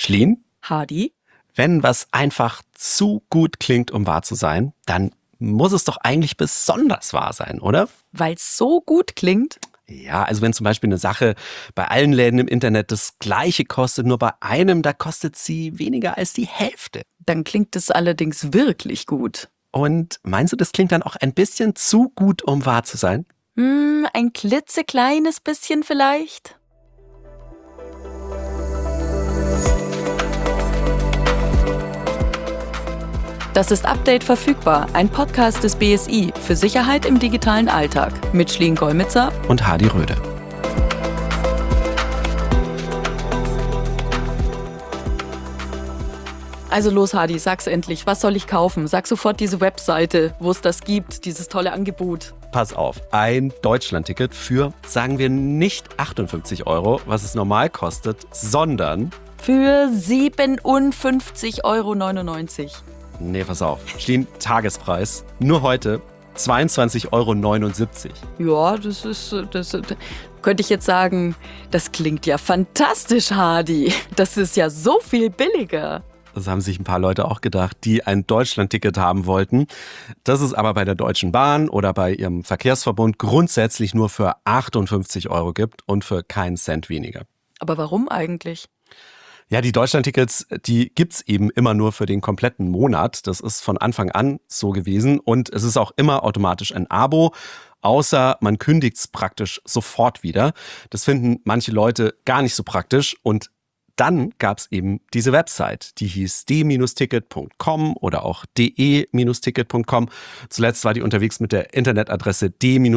Schleen? Hardy? Wenn was einfach zu gut klingt, um wahr zu sein, dann muss es doch eigentlich besonders wahr sein, oder? Weil es so gut klingt? Ja, also wenn zum Beispiel eine Sache bei allen Läden im Internet das Gleiche kostet, nur bei einem, da kostet sie weniger als die Hälfte. Dann klingt es allerdings wirklich gut. Und meinst du, das klingt dann auch ein bisschen zu gut, um wahr zu sein? Ein klitzekleines bisschen vielleicht? Das ist Update verfügbar, ein Podcast des BSI für Sicherheit im digitalen Alltag mit Schleen Golmitzer und Hardy Röde. Also los, Hardy, sag's endlich. Was soll ich kaufen? Sag sofort diese Webseite, wo es das gibt, dieses tolle Angebot. Pass auf, ein Deutschlandticket für, sagen wir, nicht 58 €, was es normal kostet, sondern für 57,99 €. Nee, pass auf. Schleen, Tagespreis. Nur heute 22,79 €. Ja, das könnte ich jetzt sagen, das klingt ja fantastisch, Hardy. Das ist ja so viel billiger. Das haben sich ein paar Leute auch gedacht, die ein Deutschlandticket haben wollten. Das es aber bei der Deutschen Bahn oder bei ihrem Verkehrsverbund grundsätzlich nur für 58 € gibt und für keinen Cent weniger. Aber warum eigentlich? Ja, die Deutschlandtickets, die gibt's eben immer nur für den kompletten Monat. Das ist von Anfang an so gewesen. Und es ist auch immer automatisch ein Abo, außer man kündigt's praktisch sofort wieder. Das finden manche Leute gar nicht so praktisch. Und dann gab's eben diese Website, die hieß d-ticket.com oder auch de-ticket.com. Zuletzt war die unterwegs mit der Internetadresse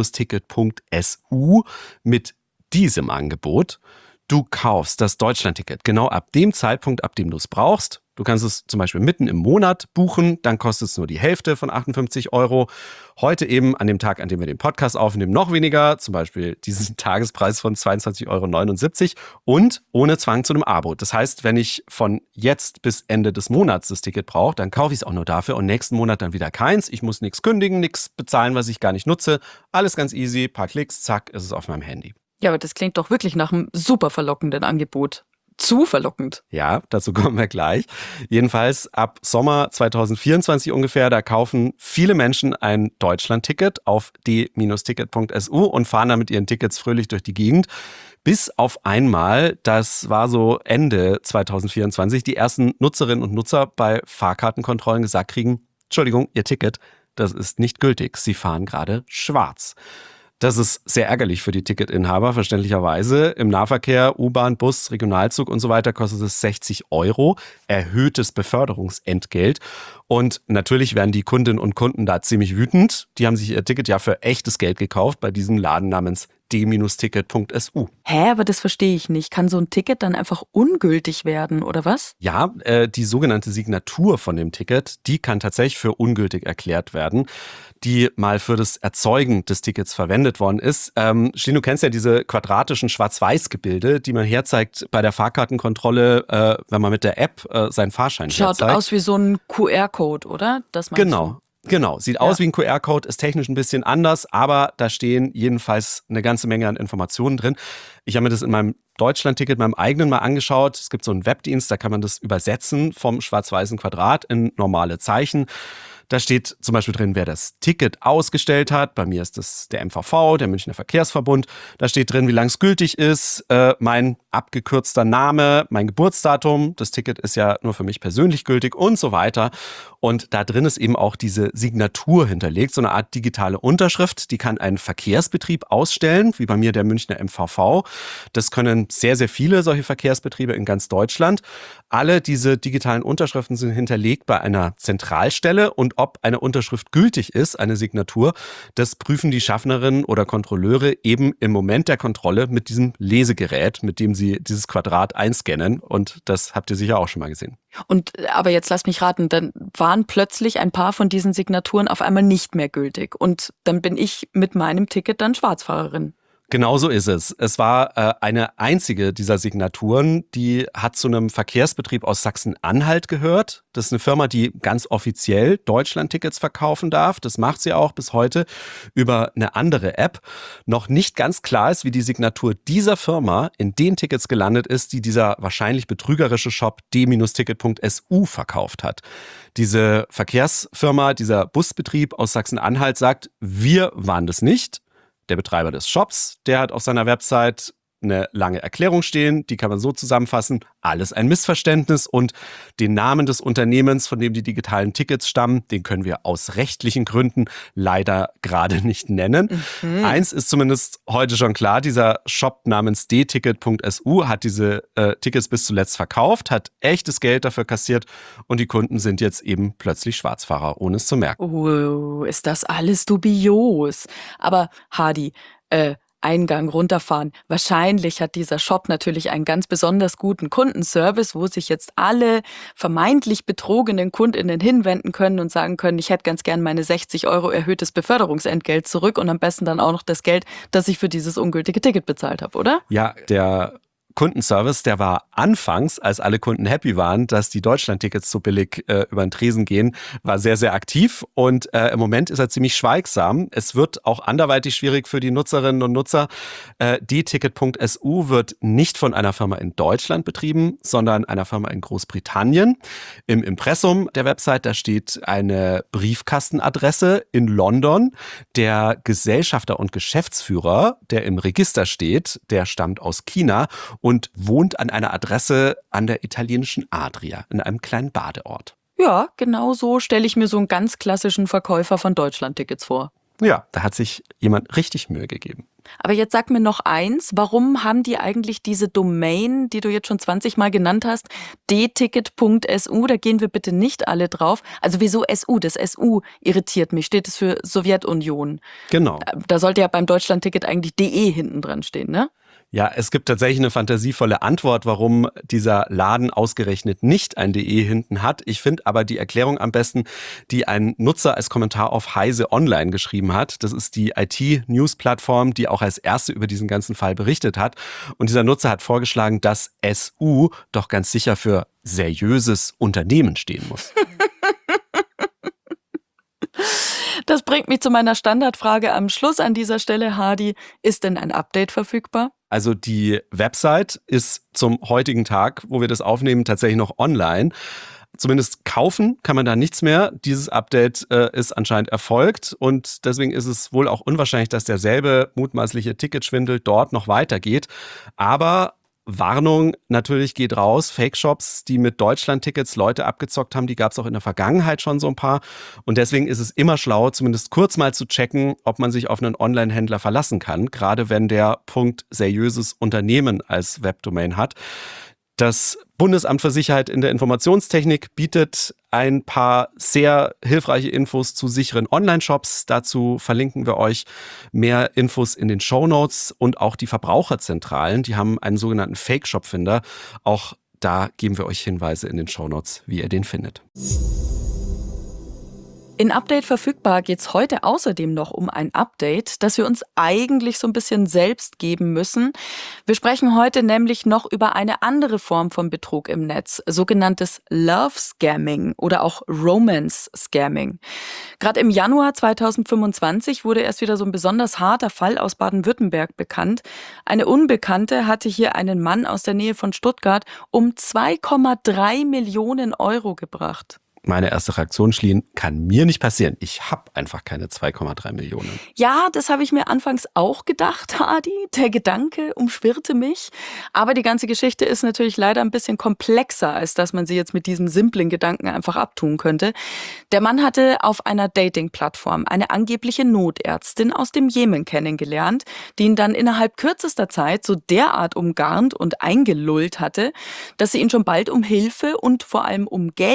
d-ticket.su mit diesem Angebot. Du kaufst das Deutschlandticket genau ab dem Zeitpunkt, ab dem du es brauchst. Du kannst es zum Beispiel mitten im Monat buchen, dann kostet es nur die Hälfte von 58 €. Heute eben an dem Tag, an dem wir den Podcast aufnehmen, noch weniger, zum Beispiel diesen Tagespreis von 22,79 € und ohne Zwang zu einem Abo. Das heißt, wenn ich von jetzt bis Ende des Monats das Ticket brauche, dann kaufe ich es auch nur dafür und nächsten Monat dann wieder keins. Ich muss nichts kündigen, nichts bezahlen, was ich gar nicht nutze. Alles ganz easy, paar Klicks, zack, ist es auf meinem Handy. Ja, aber das klingt doch wirklich nach einem super verlockenden Angebot. Zu verlockend. Ja, dazu kommen wir gleich. Jedenfalls ab Sommer 2024 ungefähr, da kaufen viele Menschen ein Deutschlandticket auf d-ticket.su und fahren dann mit ihren Tickets fröhlich durch die Gegend. Bis auf einmal, das war so Ende 2024, die ersten Nutzerinnen und Nutzer bei Fahrkartenkontrollen gesagt kriegen, Entschuldigung, Ihr Ticket, das ist nicht gültig. Sie fahren gerade schwarz. Das ist sehr ärgerlich für die Ticketinhaber, verständlicherweise. Im Nahverkehr, U-Bahn, Bus, Regionalzug und so weiter kostet es 60 €, erhöhtes Beförderungsentgelt. Und natürlich werden die Kundinnen und Kunden da ziemlich wütend. Die haben sich ihr Ticket ja für echtes Geld gekauft bei diesem Laden namens d-ticket.su. Aber das verstehe ich nicht. Kann so ein Ticket dann einfach ungültig werden, oder was? Ja, die sogenannte Signatur von dem Ticket, die kann tatsächlich für ungültig erklärt werden, die mal für das Erzeugen des Tickets verwendet worden ist. Schleen, du kennst ja diese quadratischen Schwarz-Weiß-Gebilde, die man herzeigt bei der Fahrkartenkontrolle, wenn man mit der App seinen Fahrschein Schaut herzeigt. aus wie so ein QR-Code, oder? Das meinst du? Genau, sieht aus wie ein QR-Code, ist technisch ein bisschen anders, aber da stehen jedenfalls eine ganze Menge an Informationen drin. Ich habe mir das in meinem Deutschlandticket, meinem eigenen mal angeschaut. Es gibt so einen Webdienst, da kann man das übersetzen vom schwarz-weißen Quadrat in normale Zeichen. Da steht zum Beispiel drin, wer das Ticket ausgestellt hat. Bei mir ist das der MVV, der Münchner Verkehrsverbund. Da steht drin, wie lang es gültig ist, mein abgekürzter Name, mein Geburtsdatum. Das Ticket ist ja nur für mich persönlich gültig und so weiter. Und da drin ist eben auch diese Signatur hinterlegt, so eine Art digitale Unterschrift. Die kann ein Verkehrsbetrieb ausstellen, wie bei mir der Münchner MVV. Das können sehr, sehr viele solche Verkehrsbetriebe in ganz Deutschland. Alle diese digitalen Unterschriften sind hinterlegt bei einer Zentralstelle und ob eine Unterschrift gültig ist, eine Signatur, das prüfen die Schaffnerinnen oder Kontrolleure eben im Moment der Kontrolle mit diesem Lesegerät, mit dem sie dieses Quadrat einscannen. Und das habt ihr sicher auch schon mal gesehen. Aber jetzt lass mich raten, dann waren plötzlich ein paar von diesen Signaturen auf einmal nicht mehr gültig. Und dann bin ich mit meinem Ticket dann Schwarzfahrerin. Genau so ist es. Es war eine einzige dieser Signaturen, die hat zu einem Verkehrsbetrieb aus Sachsen-Anhalt gehört. Das ist eine Firma, die ganz offiziell Deutschland-Tickets verkaufen darf. Das macht sie auch bis heute über eine andere App. Noch nicht ganz klar ist, wie die Signatur dieser Firma in den Tickets gelandet ist, die dieser wahrscheinlich betrügerische Shop d-ticket.su verkauft hat. Diese Verkehrsfirma, dieser Busbetrieb aus Sachsen-Anhalt sagt, wir waren das nicht. Der Betreiber des Shops, der hat auf seiner Website eine lange Erklärung stehen, die kann man so zusammenfassen, alles ein Missverständnis und den Namen des Unternehmens, von dem die digitalen Tickets stammen, den können wir aus rechtlichen Gründen leider gerade nicht nennen. Eins ist zumindest heute schon klar, dieser Shop namens d-ticket.su hat diese Tickets bis zuletzt verkauft, hat echtes Geld dafür kassiert und die Kunden sind jetzt eben plötzlich Schwarzfahrer, ohne es zu merken. Oh, ist das alles dubios. Aber Hadi, Eingang runterfahren. Wahrscheinlich hat dieser Shop natürlich einen ganz besonders guten Kundenservice, wo sich jetzt alle vermeintlich betrogenen KundInnen hinwenden können und sagen können, ich hätte ganz gern meine 60 € erhöhtes Beförderungsentgelt zurück und am besten dann auch noch das Geld, das ich für dieses ungültige Ticket bezahlt habe, oder? Ja, der Kundenservice, der war anfangs, als alle Kunden happy waren, dass die Deutschland-Tickets so billig über den Tresen gehen, war sehr, sehr aktiv und im Moment ist er ziemlich schweigsam. Es wird auch anderweitig schwierig für die Nutzerinnen und Nutzer. d-ticket.su wird nicht von einer Firma in Deutschland betrieben, sondern einer Firma in Großbritannien. Im Impressum der Website, da steht eine Briefkastenadresse in London. Der Gesellschafter und Geschäftsführer, der im Register steht, der stammt aus China und wohnt an einer Adresse an der italienischen Adria, in einem kleinen Badeort. Ja, genau so stelle ich mir so einen ganz klassischen Verkäufer von Deutschland-Tickets vor. Ja, da hat sich jemand richtig Mühe gegeben. Aber jetzt sag mir noch eins, warum haben die eigentlich diese Domain, die du jetzt schon 20 Mal genannt hast, d-ticket.su, da gehen wir bitte nicht alle drauf. Also wieso SU? Das SU irritiert mich. Steht es für Sowjetunion? Genau. Da sollte ja beim Deutschland-Ticket eigentlich DE hinten dran stehen, ne? Ja, es gibt tatsächlich eine fantasievolle Antwort, warum dieser Laden ausgerechnet nicht ein DE hinten hat. Ich finde aber die Erklärung am besten, die ein Nutzer als Kommentar auf Heise Online geschrieben hat. Das ist die IT-News-Plattform, die auch als erste über diesen ganzen Fall berichtet hat. Und dieser Nutzer hat vorgeschlagen, dass SU doch ganz sicher für seriöses Unternehmen stehen muss. Das bringt mich zu meiner Standardfrage am Schluss an dieser Stelle, Hadi. Ist denn ein Update verfügbar? Also die Website ist zum heutigen Tag, wo wir das aufnehmen, tatsächlich noch online. Zumindest kaufen kann man da nichts mehr. Dieses Update ist anscheinend erfolgt und deswegen ist es wohl auch unwahrscheinlich, dass derselbe mutmaßliche Ticketschwindel dort noch weitergeht. Aber Warnung natürlich geht raus. Fake-Shops, die mit Deutschland-Tickets Leute abgezockt haben, die gab es auch in der Vergangenheit schon so ein paar. Und deswegen ist es immer schlau, zumindest kurz mal zu checken, ob man sich auf einen Online-Händler verlassen kann. Gerade wenn der Punkt seriöses Unternehmen als Webdomain hat. Das Bundesamt für Sicherheit in der Informationstechnik bietet ein paar sehr hilfreiche Infos zu sicheren Online-Shops. Dazu verlinken wir euch mehr Infos in den Shownotes und auch die Verbraucherzentralen. Die haben einen sogenannten Fake-Shop-Finder. Auch da geben wir euch Hinweise in den Shownotes, wie ihr den findet. In Update verfügbar geht es heute außerdem noch um ein Update, das wir uns eigentlich so ein bisschen selbst geben müssen. Wir sprechen heute nämlich noch über eine andere Form von Betrug im Netz, sogenanntes Love Scamming oder auch Romance Scamming. Gerade im Januar 2025 wurde erst wieder so ein besonders harter Fall aus Baden-Württemberg bekannt. Eine Unbekannte hatte hier einen Mann aus der Nähe von Stuttgart um 2,3 Millionen € gebracht. Meine erste Reaktion, Schlien, kann mir nicht passieren. Ich habe einfach keine 2,3 Millionen. Ja, das habe ich mir anfangs auch gedacht, Hadi. Der Gedanke umschwirrte mich. Aber die ganze Geschichte ist natürlich leider ein bisschen komplexer, als dass man sie jetzt mit diesem simplen Gedanken einfach abtun könnte. Der Mann hatte auf einer Dating-Plattform eine angebliche Notärztin aus dem Jemen kennengelernt, die ihn dann innerhalb kürzester Zeit so derart umgarnt und eingelullt hatte, dass sie ihn schon bald um Hilfe und vor allem um Geld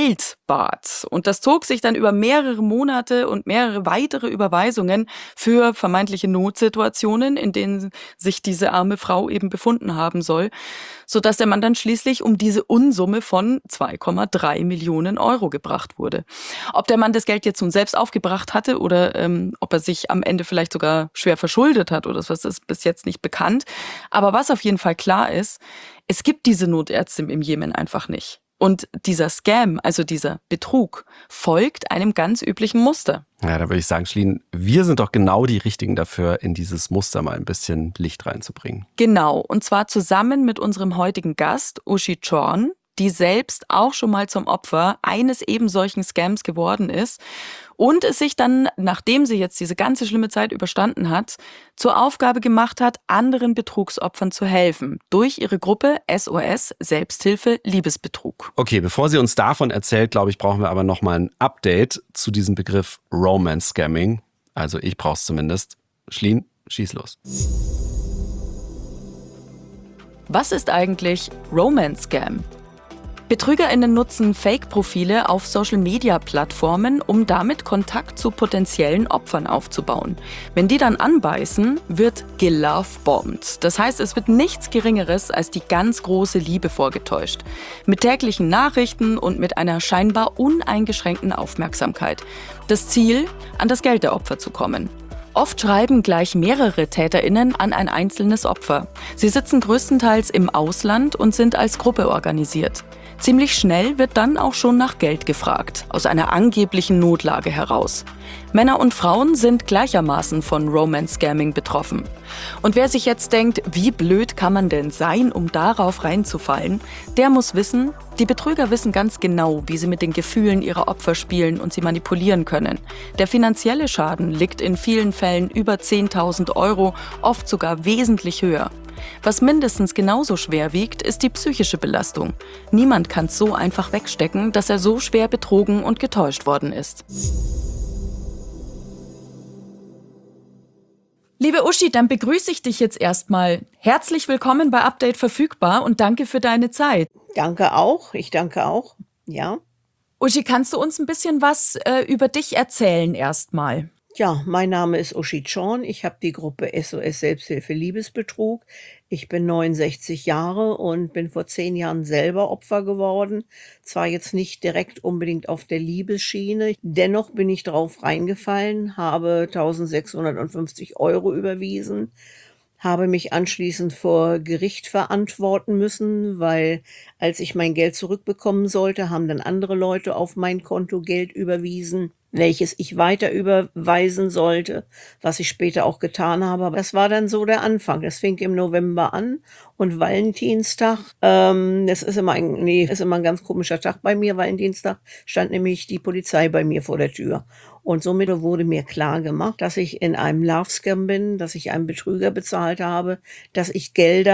Baht. Und das zog sich dann über mehrere Monate und mehrere weitere Überweisungen für vermeintliche Notsituationen, in denen sich diese arme Frau eben befunden haben soll, sodass der Mann dann schließlich um diese Unsumme von 2,3 Millionen Euro gebracht wurde. Ob der Mann das Geld jetzt nun selbst aufgebracht hatte oder ob er sich am Ende vielleicht sogar schwer verschuldet hat oder was, ist bis jetzt nicht bekannt. Aber was auf jeden Fall klar ist, es gibt diese Notärzte im Jemen einfach nicht. Und dieser Scam, also dieser Betrug, folgt einem ganz üblichen Muster. Ja, da würde ich sagen, Schleen, wir sind doch genau die Richtigen dafür, in dieses Muster mal ein bisschen Licht reinzubringen. Genau, und zwar zusammen mit unserem heutigen Gast, Uschi Chorn, die selbst auch schon mal zum Opfer eines eben solchen Scams geworden ist und es sich dann, nachdem sie jetzt diese ganze schlimme Zeit überstanden hat, zur Aufgabe gemacht hat, anderen Betrugsopfern zu helfen. Durch ihre Gruppe SOS Selbsthilfe Liebesbetrug. Okay, bevor sie uns davon erzählt, glaube ich, brauchen wir aber nochmal ein Update zu diesem Begriff Romance Scamming. Also ich brauche es zumindest. Schleen, schieß los. Was ist eigentlich Romance Scam? BetrügerInnen nutzen Fake-Profile auf Social-Media-Plattformen, um damit Kontakt zu potenziellen Opfern aufzubauen. Wenn die dann anbeißen, wird gelovebombt. Das heißt, es wird nichts Geringeres als die ganz große Liebe vorgetäuscht. Mit täglichen Nachrichten und mit einer scheinbar uneingeschränkten Aufmerksamkeit. Das Ziel, an das Geld der Opfer zu kommen. Oft schreiben gleich mehrere TäterInnen an ein einzelnes Opfer. Sie sitzen größtenteils im Ausland und sind als Gruppe organisiert. Ziemlich schnell wird dann auch schon nach Geld gefragt, aus einer angeblichen Notlage heraus. Männer und Frauen sind gleichermaßen von Romance-Scamming betroffen. Und wer sich jetzt denkt, wie blöd kann man denn sein, um darauf reinzufallen, der muss wissen, die Betrüger wissen ganz genau, wie sie mit den Gefühlen ihrer Opfer spielen und sie manipulieren können. Der finanzielle Schaden liegt in vielen Fällen über 10.000 Euro, oft sogar wesentlich höher. Was mindestens genauso schwer wiegt, ist die psychische Belastung. Niemand kann so einfach wegstecken, dass er so schwer betrogen und getäuscht worden ist. Liebe Uschi, dann begrüße ich dich jetzt erstmal. Herzlich willkommen bei Update verfügbar und danke für deine Zeit. Danke auch, ich danke auch, ja. Uschi, kannst du uns ein bisschen was über dich erzählen erstmal? Ja, mein Name ist Uschi Chorn. Ich habe die Gruppe SOS Selbsthilfe Liebesbetrug. Ich bin 69 Jahre und bin vor 10 Jahren selber Opfer geworden. Zwar jetzt nicht direkt unbedingt auf der Liebesschiene, dennoch bin ich drauf reingefallen, habe 1.650 Euro überwiesen, habe mich anschließend vor Gericht verantworten müssen, weil als ich mein Geld zurückbekommen sollte, haben dann andere Leute auf mein Konto Geld überwiesen, welches ich weiter überweisen sollte, was ich später auch getan habe. Aber das war dann so der Anfang. Das fing im November an und Valentinstag, das ist immer ein ganz komischer Tag bei mir, Valentinstag, stand nämlich die Polizei bei mir vor der Tür. Und somit wurde mir klar gemacht, dass ich in einem Love-Scam bin, dass ich einen Betrüger bezahlt habe, dass ich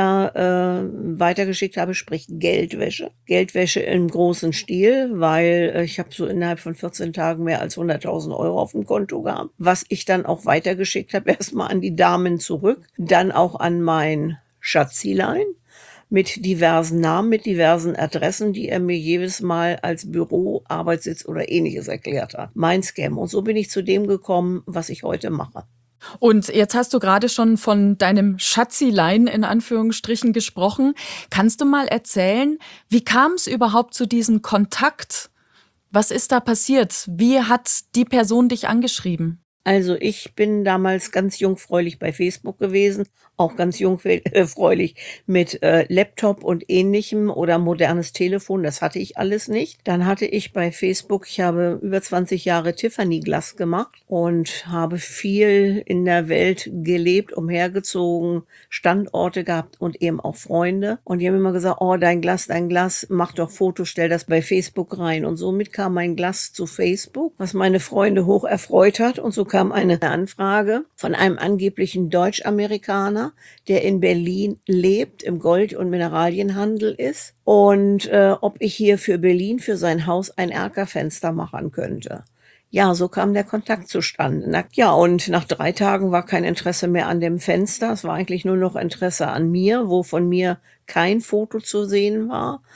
Gelder weitergeschickt habe, sprich Geldwäsche. Geldwäsche im großen Stil, weil ich habe so innerhalb von 14 Tagen mehr als 100.000 Euro auf dem Konto gehabt, was ich dann auch weitergeschickt habe, erstmal an die Damen zurück, dann auch an mein Schatzilein mit diversen Namen, mit diversen Adressen, die er mir jedes Mal als Büro, Arbeitssitz oder Ähnliches erklärt hat. Mein Scam. Und so bin ich zu dem gekommen, was ich heute mache. Und jetzt hast du gerade schon von deinem Schatzilein in Anführungsstrichen gesprochen. Kannst du mal erzählen, wie kam es überhaupt zu diesem Kontakt? Was ist da passiert? Wie hat die Person dich angeschrieben? Also ich bin damals ganz jungfräulich bei Facebook gewesen, auch ganz jungfräulich mit Laptop und Ähnlichem oder modernes Telefon, das hatte ich alles nicht. Dann hatte ich bei Facebook, ich habe über 20 Jahre Tiffany Glas gemacht und habe viel in der Welt gelebt, umhergezogen, Standorte gehabt und eben auch Freunde. Und die haben immer gesagt, oh, dein Glas, mach doch Fotos, stell das bei Facebook rein. Und somit kam mein Glas zu Facebook, was meine Freunde hoch erfreut hat. Und so kam eine Anfrage von einem angeblichen Deutsch-Amerikaner, der in Berlin lebt, im Gold- und Mineralienhandel ist und ob ich hier für Berlin für sein Haus ein Erkerfenster machen könnte. Ja, so kam der Kontakt zustande. Ja, und nach 3 Tagen war kein Interesse mehr an dem Fenster. Es war eigentlich nur noch Interesse an mir, wo von mir kein Foto zu sehen war.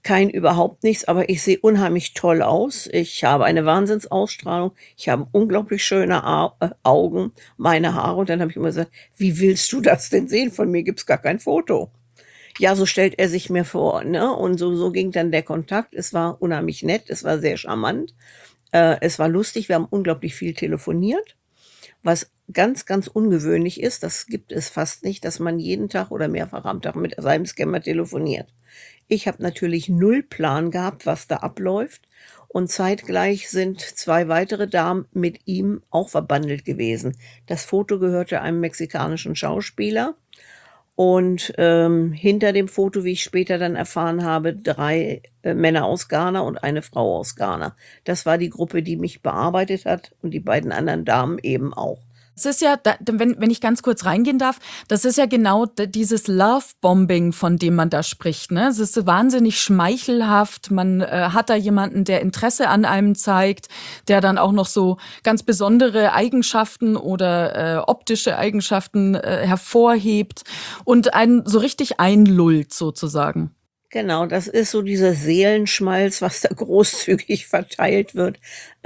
Kein überhaupt nichts, aber ich sehe unheimlich toll aus. Ich habe eine Wahnsinnsausstrahlung. Ich habe unglaublich schöne Augen, meine Haare. Und dann habe ich immer gesagt: „Wie willst du das denn sehen? Von mir gibt's gar kein Foto." Ja, so stellt er sich mir vor, ne? Und so ging dann der Kontakt. Es war unheimlich nett, es war sehr charmant, es war lustig. Wir haben unglaublich viel telefoniert, was ganz, ganz ungewöhnlich ist. Das gibt es fast nicht, dass man jeden Tag oder mehrfach am Tag mit seinem Scammer telefoniert. Ich habe natürlich null Plan gehabt, was da abläuft. Und zeitgleich sind 2 weitere Damen mit ihm auch verbandelt gewesen. Das Foto gehörte einem mexikanischen Schauspieler und, hinter dem Foto, wie ich später dann erfahren habe, 3 Männer aus Ghana und eine Frau aus Ghana. Das war die Gruppe, die mich bearbeitet hat und die beiden anderen Damen eben auch. Es ist ja, wenn ich ganz kurz reingehen darf, das ist ja genau dieses Love-Bombing, von dem man da spricht. Ne? Es ist so wahnsinnig schmeichelhaft. Man hat da jemanden, der Interesse an einem zeigt, der dann auch noch so ganz besondere Eigenschaften oder optische Eigenschaften hervorhebt und einen so richtig einlullt sozusagen. Genau, das ist so dieser Seelenschmalz, was da großzügig verteilt wird.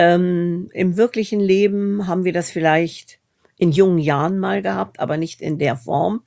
Im wirklichen Leben haben wir das vielleicht in jungen Jahren mal gehabt, aber nicht in der Form.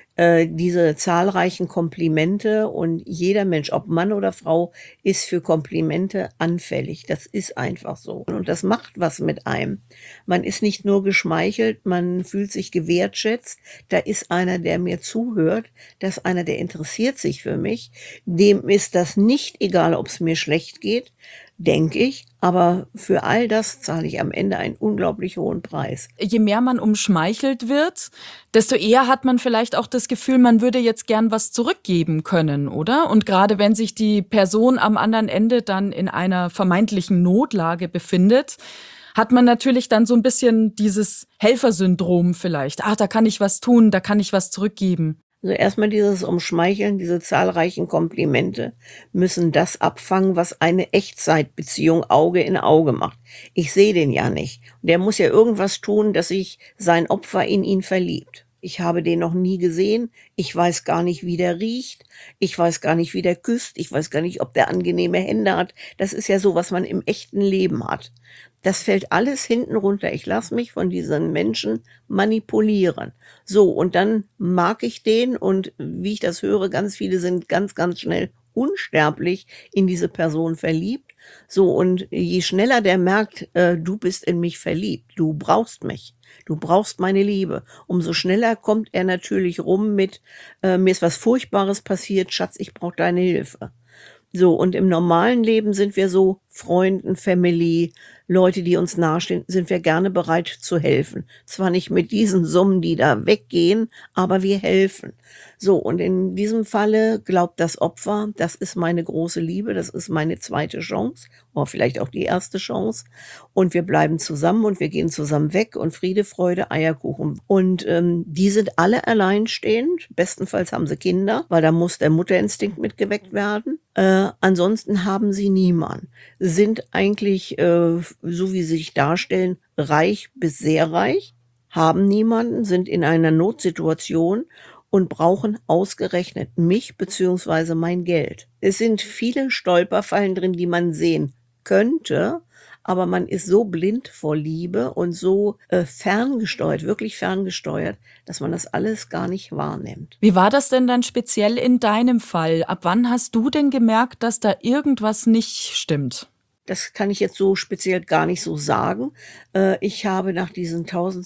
Diese zahlreichen Komplimente, und jeder Mensch, ob Mann oder Frau, ist für Komplimente anfällig. Das ist einfach so. Und das macht was mit einem. Man ist nicht nur geschmeichelt, man fühlt sich gewertschätzt. Da ist einer, der mir zuhört. Da ist einer, der interessiert sich für mich. Dem ist das nicht egal, ob es mir schlecht geht, denke ich. Aber für all das zahle ich am Ende einen unglaublich hohen Preis. Je mehr man umschmeichelt wird, desto eher hat man vielleicht auch das Gefühl, man würde jetzt gern was zurückgeben können, oder? Und gerade wenn sich die Person am anderen Ende dann in einer vermeintlichen Notlage befindet, hat man natürlich dann so ein bisschen dieses Helfersyndrom vielleicht. Ach, da kann ich was tun, da kann ich was zurückgeben. Also erstmal dieses Umschmeicheln, diese zahlreichen Komplimente müssen das abfangen, was eine Echtzeitbeziehung Auge in Auge macht. Ich sehe den ja nicht. Und der muss ja irgendwas tun, dass sich sein Opfer in ihn verliebt. Ich habe den noch nie gesehen. Ich weiß gar nicht, wie der riecht. Ich weiß gar nicht, wie der küsst. Ich weiß gar nicht, ob der angenehme Hände hat. Das ist ja so, was man im echten Leben hat. Das fällt alles hinten runter. Ich lasse mich von diesen Menschen manipulieren. So, und dann mag ich den, und wie ich das höre, ganz viele sind ganz, ganz schnell unsterblich in diese Person verliebt. So, und je schneller der merkt, du bist in mich verliebt, du brauchst mich, du brauchst meine Liebe, umso schneller kommt er natürlich rum mit, mir ist was Furchtbares passiert, Schatz, ich brauche deine Hilfe. So, und im normalen Leben sind wir so Freunden, Family, Leute, die uns nahestehen, sind wir gerne bereit zu helfen. Zwar nicht mit diesen Summen, die da weggehen, aber wir helfen. So, und in diesem Falle glaubt das Opfer, das ist meine große Liebe, das ist meine zweite Chance oder vielleicht auch die erste Chance. Und wir bleiben zusammen und wir gehen zusammen weg und Friede, Freude, Eierkuchen. Und die sind alle alleinstehend. Bestenfalls haben sie Kinder, weil da muss der Mutterinstinkt mitgeweckt werden. Ansonsten haben sie niemanden. Sind eigentlich, so wie sie sich darstellen, reich bis sehr reich, haben niemanden, sind in einer Notsituation und brauchen ausgerechnet mich beziehungsweise mein Geld. Es sind viele Stolperfallen drin, die man sehen könnte, aber man ist so blind vor Liebe und so ferngesteuert, wirklich ferngesteuert, dass man das alles gar nicht wahrnimmt. Wie war das denn dann speziell in deinem Fall? Ab wann hast du denn gemerkt, dass da irgendwas nicht stimmt? Das kann ich jetzt so speziell gar nicht so sagen. Ich habe nach diesen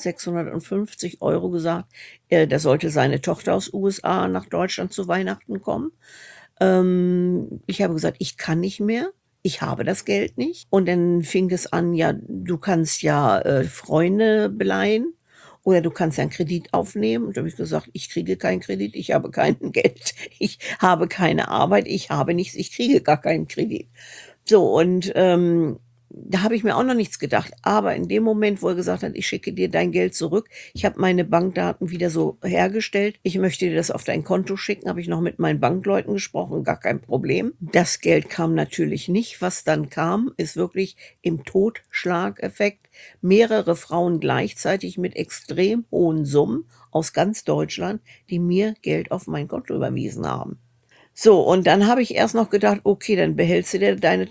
1.650 € gesagt, da sollte seine Tochter aus USA nach Deutschland zu Weihnachten kommen. Ich habe gesagt, ich kann nicht mehr. Ich habe das Geld nicht. Und dann fing es an, ja, du kannst ja Freunde beleihen oder du kannst ja einen Kredit aufnehmen. Und da habe ich gesagt, ich kriege keinen Kredit, ich habe kein Geld, ich habe keine Arbeit, ich habe nichts, ich kriege gar keinen Kredit. So, und da habe ich mir auch noch nichts gedacht. Aber in dem Moment, wo er gesagt hat, ich schicke dir dein Geld zurück, ich habe meine Bankdaten wieder so hergestellt, ich möchte dir das auf dein Konto schicken, habe ich noch mit meinen Bankleuten gesprochen, gar kein Problem. Das Geld kam natürlich nicht. Was dann kam, ist wirklich im Totschlageffekt mehrere Frauen gleichzeitig mit extrem hohen Summen aus ganz Deutschland, die mir Geld auf mein Konto überwiesen haben. So, und dann habe ich erst noch gedacht: „Okay, dann behältst du dir deine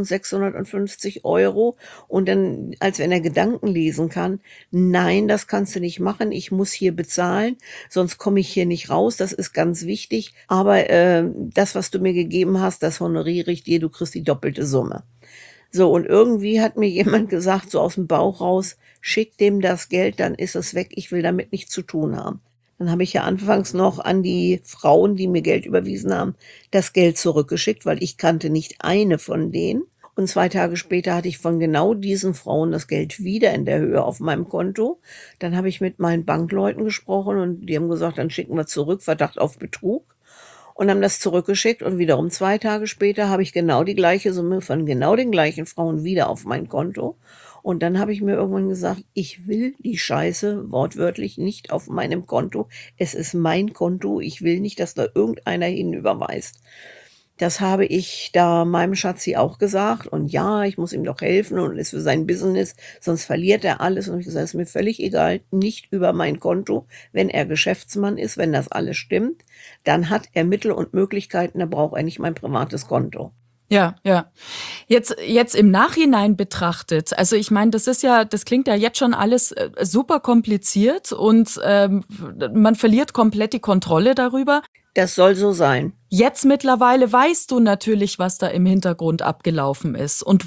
1.650 € und dann, als wenn er Gedanken lesen kann: „Nein, das kannst du nicht machen. Ich muss hier bezahlen, sonst komme ich hier nicht raus. Das ist ganz wichtig. Aber, das, was du mir gegeben hast, das honoriere ich dir. Du kriegst die doppelte Summe.“ So, und irgendwie hat mir jemand gesagt, so aus dem Bauch raus: „Schick dem das Geld, dann ist es weg. Ich will damit nichts zu tun haben.“ Dann habe ich ja anfangs noch an die Frauen, die mir Geld überwiesen haben, das Geld zurückgeschickt, weil ich kannte nicht eine von denen. Und 2 Tage später hatte ich von genau diesen Frauen das Geld wieder in der Höhe auf meinem Konto. Dann habe ich mit meinen Bankleuten gesprochen und die haben gesagt: „Dann schicken wir zurück, Verdacht auf Betrug.“ Und haben das zurückgeschickt und wiederum 2 Tage später habe ich genau die gleiche Summe von genau den gleichen Frauen wieder auf mein Konto. Und dann habe ich mir irgendwann gesagt: „Ich will die Scheiße wortwörtlich nicht auf meinem Konto. Es ist mein Konto. Ich will nicht, dass da irgendeiner hinüberweist.“ Das habe ich da meinem Schatzi auch gesagt und ja, ich muss ihm doch helfen und ist für sein Business, sonst verliert er alles. Und ich gesagt: „Ist mir völlig egal, nicht über mein Konto. Wenn er Geschäftsmann ist, wenn das alles stimmt, dann hat er Mittel und Möglichkeiten, da braucht er nicht mein privates Konto.“ Ja, ja. Jetzt im Nachhinein betrachtet, also ich meine, das klingt ja jetzt schon alles, super kompliziert und, man verliert komplett die Kontrolle darüber. Das soll so sein. Jetzt mittlerweile weißt du natürlich, was da im Hintergrund abgelaufen ist und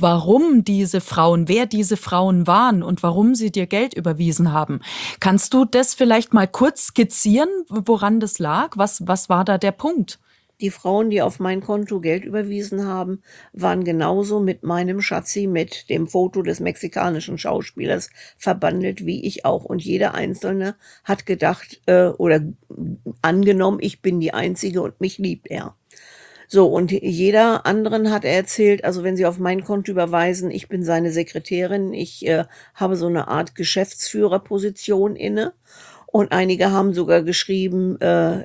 wer diese Frauen waren und warum sie dir Geld überwiesen haben. Kannst du das vielleicht mal kurz skizzieren, woran das lag? Was war da der Punkt? Die Frauen, die auf mein Konto Geld überwiesen haben, waren genauso mit meinem Schatzi, mit dem Foto des mexikanischen Schauspielers verbandelt wie ich auch. Und jede Einzelne hat gedacht, oder angenommen, ich bin die Einzige und mich liebt er. So, und jeder anderen hat er erzählt, also wenn sie auf mein Konto überweisen, ich bin seine Sekretärin, ich habe so eine Art Geschäftsführerposition inne. Und einige haben sogar geschrieben,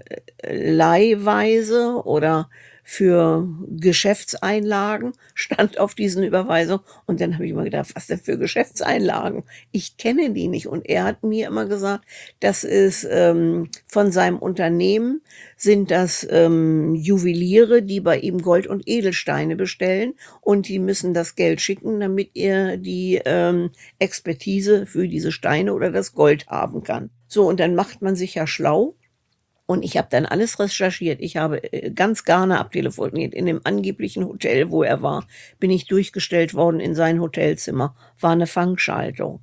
leihweise oder für Geschäftseinlagen stand auf diesen Überweisungen. Und dann habe ich immer gedacht: „Was denn für Geschäftseinlagen? Ich kenne die nicht.“ Und er hat mir immer gesagt, das ist, von seinem Unternehmen sind das, Juweliere, die bei ihm Gold und Edelsteine bestellen und die müssen das Geld schicken, damit er die, Expertise für diese Steine oder das Gold haben kann. So, und dann macht man sich ja schlau und ich habe dann alles recherchiert. Ich habe, ganz Ghana abtelefoniert. In dem angeblichen Hotel, wo er war, bin ich durchgestellt worden in sein Hotelzimmer. War 'ne Fangschaltung.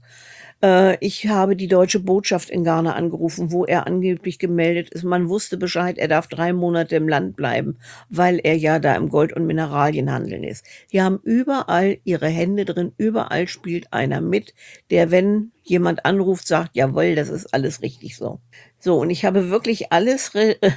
Ich habe die deutsche Botschaft in Ghana angerufen, wo er angeblich gemeldet ist. Man wusste Bescheid, er darf 3 Monate im Land bleiben, weil er ja da im Gold und Mineralienhandeln ist. Die haben überall ihre Hände drin, überall spielt einer mit, der, wenn jemand anruft, sagt: „Jawohl, das ist alles richtig so.“ So, und ich habe wirklich alles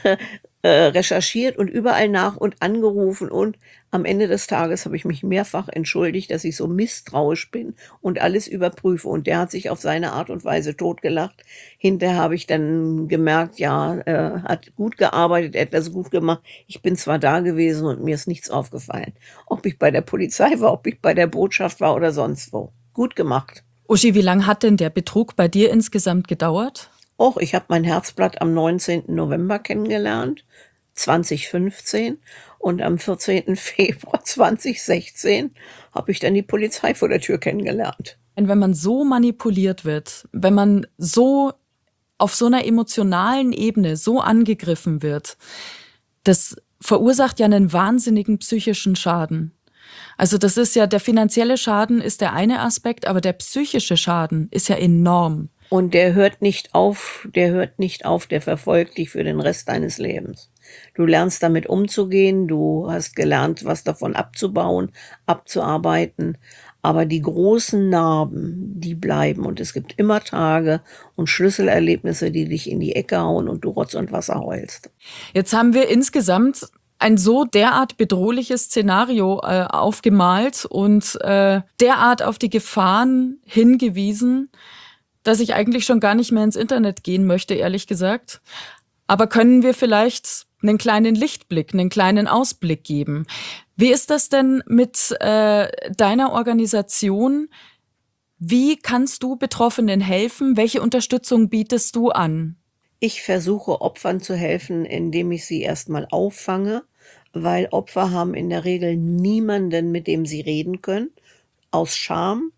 recherchiert und überall nach und angerufen und am Ende des Tages habe ich mich mehrfach entschuldigt, dass ich so misstrauisch bin und alles überprüfe. Und der hat sich auf seine Art und Weise totgelacht. Hinterher habe ich dann gemerkt, ja, hat gut gearbeitet, er hat das gut gemacht. Ich bin zwar da gewesen und mir ist nichts aufgefallen. Ob ich bei der Polizei war, ob ich bei der Botschaft war oder sonst wo. Gut gemacht. Uschi, wie lang hat denn der Betrug bei dir insgesamt gedauert? Och, ich habe mein Herzblatt am 19. November kennengelernt, 2015, und am 14. Februar 2016 habe ich dann die Polizei vor der Tür kennengelernt. Und wenn man so manipuliert wird, wenn man so auf so einer emotionalen Ebene so angegriffen wird, das verursacht ja einen wahnsinnigen psychischen Schaden. Also das ist ja, der finanzielle Schaden ist der eine Aspekt, aber der psychische Schaden ist ja enorm. Und der hört nicht auf, der verfolgt dich für den Rest deines Lebens. Du lernst damit umzugehen, du hast gelernt, was davon abzubauen, abzuarbeiten, aber die großen Narben, die bleiben und es gibt immer Tage und Schlüsselerlebnisse, die dich in die Ecke hauen und du Rotz und Wasser heulst. Jetzt haben wir insgesamt ein so derart bedrohliches Szenario aufgemalt und derart auf die Gefahren hingewiesen, dass ich eigentlich schon gar nicht mehr ins Internet gehen möchte, ehrlich gesagt. Aber können wir vielleicht einen kleinen Lichtblick, einen kleinen Ausblick geben? Wie ist das denn mit deiner Organisation? Wie kannst du Betroffenen helfen? Welche Unterstützung bietest du an? Ich versuche Opfern zu helfen, indem ich sie erst mal auffange, weil Opfer haben in der Regel niemanden, mit dem sie reden können, aus Scham,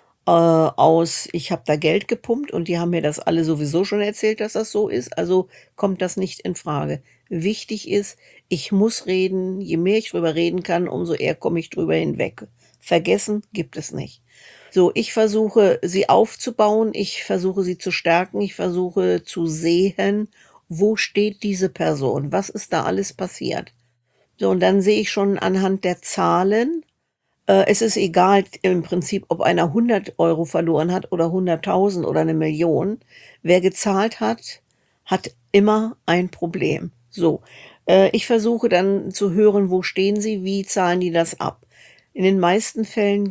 aus ich habe da Geld gepumpt und die haben mir das alle sowieso schon erzählt, dass das so ist, also kommt das nicht in Frage. Wichtig ist, ich muss reden, je mehr ich drüber reden kann, umso eher komme ich drüber hinweg. Vergessen gibt es nicht. So, ich versuche, sie aufzubauen, ich versuche, sie zu stärken, ich versuche zu sehen, wo steht diese Person, was ist da alles passiert. So, und dann sehe ich schon anhand der Zahlen, es ist egal im Prinzip, ob einer 100 € verloren hat oder 100.000 oder 1.000.000. Wer gezahlt hat, hat immer ein Problem. So, ich versuche dann zu hören, wo stehen sie, wie zahlen die das ab. In den meisten Fällen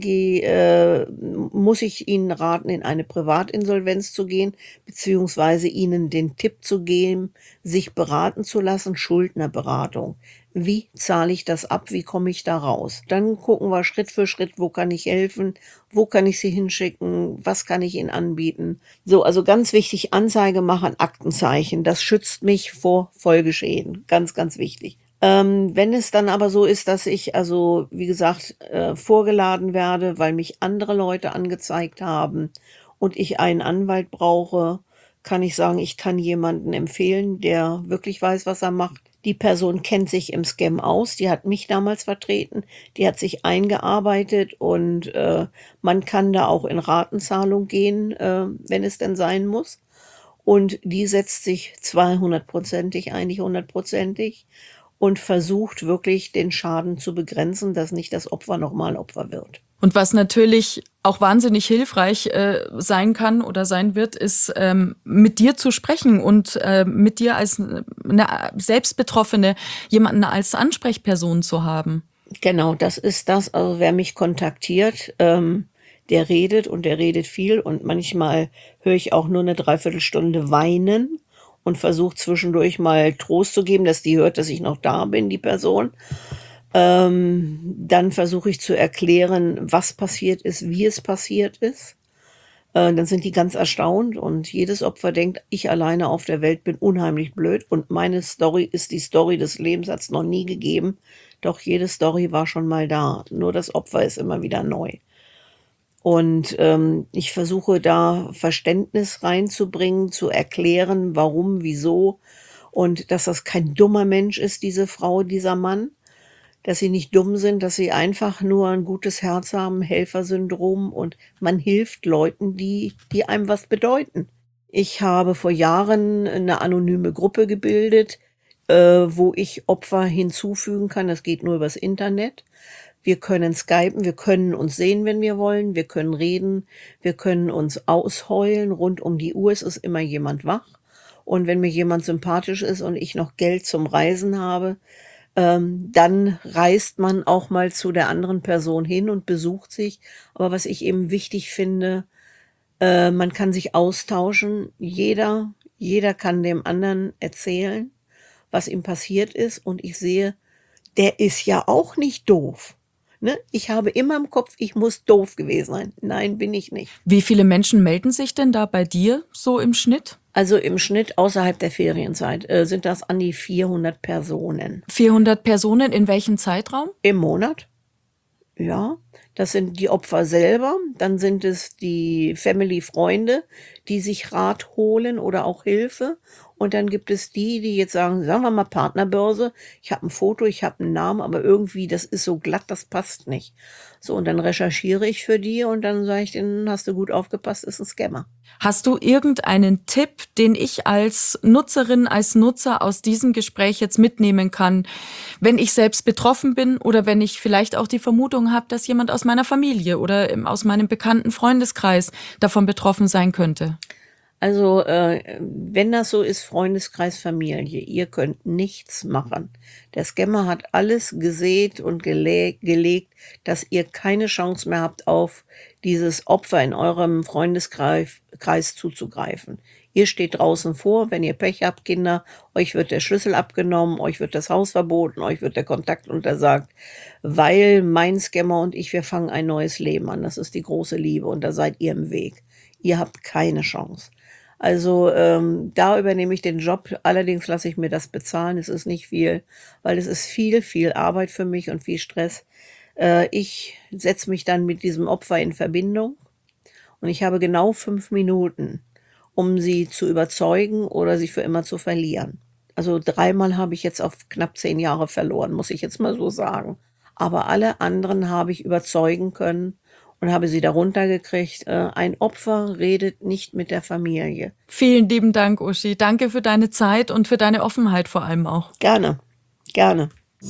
muss ich Ihnen raten, in eine Privatinsolvenz zu gehen, beziehungsweise Ihnen den Tipp zu geben, sich beraten zu lassen, Schuldnerberatung. Wie zahle ich das ab? Wie komme ich da raus? Dann gucken wir Schritt für Schritt, wo kann ich helfen? Wo kann ich sie hinschicken? Was kann ich ihnen anbieten? So, also ganz wichtig, Anzeige machen, Aktenzeichen. Das schützt mich vor Folgeschäden. Ganz, ganz wichtig. Wenn es dann aber so ist, dass ich also, wie gesagt, vorgeladen werde, weil mich andere Leute angezeigt haben und ich einen Anwalt brauche, kann ich sagen, ich kann jemanden empfehlen, der wirklich weiß, was er macht. Die Person kennt sich im Scam aus, die hat mich damals vertreten, die hat sich eingearbeitet und man kann da auch in Ratenzahlung gehen, wenn es denn sein muss. Und die setzt sich 200%ig, eigentlich 100%ig und versucht wirklich den Schaden zu begrenzen, dass nicht das Opfer nochmal Opfer wird. Und was natürlich auch wahnsinnig hilfreich sein kann oder sein wird, ist mit dir zu sprechen und mit dir als eine Selbstbetroffene jemanden als Ansprechperson zu haben. Genau, das ist das. Also wer mich kontaktiert, der redet und der redet viel und manchmal höre ich auch nur eine Dreiviertelstunde weinen und versuche zwischendurch mal Trost zu geben, dass die hört, dass ich noch da bin, die Person. Dann versuche ich zu erklären, was passiert ist, wie es passiert ist. Dann sind die ganz erstaunt und jedes Opfer denkt, ich alleine auf der Welt bin unheimlich blöd und meine Story ist die Story des Lebens, hat es noch nie gegeben. Doch jede Story war schon mal da. Nur das Opfer ist immer wieder neu. Und ich versuche da Verständnis reinzubringen, zu erklären, warum, wieso und dass das kein dummer Mensch ist, diese Frau, dieser Mann, dass sie nicht dumm sind, dass sie einfach nur ein gutes Herz haben, Helfersyndrom und man hilft Leuten, die einem was bedeuten. Ich habe vor Jahren eine anonyme Gruppe gebildet, wo ich Opfer hinzufügen kann. Das geht nur übers Internet. Wir können skypen, wir können uns sehen, wenn wir wollen, wir können reden, wir können uns ausheulen, rund um die Uhr, es ist immer jemand wach. Und wenn mir jemand sympathisch ist und ich noch Geld zum Reisen habe, dann reist man auch mal zu der anderen Person hin und besucht sich. Aber was ich eben wichtig finde, man kann sich austauschen, jeder kann dem anderen erzählen, was ihm passiert ist und ich sehe, der ist ja auch nicht doof. Ne? Ich habe immer im Kopf, ich muss doof gewesen sein. Nein, bin ich nicht. Wie viele Menschen melden sich denn da bei dir so im Schnitt? Also im Schnitt außerhalb der Ferienzeit sind das an die 400 Personen. 400 Personen in welchem Zeitraum? Im Monat, ja. Das sind die Opfer selber, dann sind es die Family-Freunde, die sich Rat holen oder auch Hilfe. Und dann gibt es die jetzt sagen wir mal Partnerbörse, ich habe ein Foto, ich habe einen Namen, aber irgendwie, das ist so glatt, das passt nicht. So, und dann recherchiere ich für die und dann sage ich denen, hast du gut aufgepasst, ist ein Scammer. Hast du irgendeinen Tipp, den ich als Nutzerin, als Nutzer aus diesem Gespräch jetzt mitnehmen kann, wenn ich selbst betroffen bin oder wenn ich vielleicht auch die Vermutung habe, dass jemand aus meiner Familie oder aus meinem bekannten Freundeskreis davon betroffen sein könnte? Also, wenn das so ist, Freundeskreis, Familie, ihr könnt nichts machen. Der Scammer hat alles gesät und gelegt, dass ihr keine Chance mehr habt, auf dieses Opfer in eurem Freundeskreis zuzugreifen. Ihr steht draußen vor, wenn ihr Pech habt, Kinder, euch wird der Schlüssel abgenommen, euch wird das Haus verboten, euch wird der Kontakt untersagt, weil mein Scammer und ich, wir fangen ein neues Leben an. Das ist die große Liebe und da seid ihr im Weg. Ihr habt keine Chance. Also, da übernehme ich den Job. Allerdings lasse ich mir das bezahlen. Es ist nicht viel, weil es ist viel, viel Arbeit für mich und viel Stress. Ich setze mich dann mit diesem Opfer in Verbindung und ich habe genau 5 Minuten, um sie zu überzeugen oder sie für immer zu verlieren. Also, dreimal habe ich jetzt auf knapp 10 Jahre verloren, muss ich jetzt mal so sagen. Aber alle anderen habe ich überzeugen können und habe sie da runtergekriegt. Ein Opfer redet nicht mit der Familie. Vielen lieben Dank, Uschi. Danke für deine Zeit und für deine Offenheit vor allem auch. Gerne, gerne.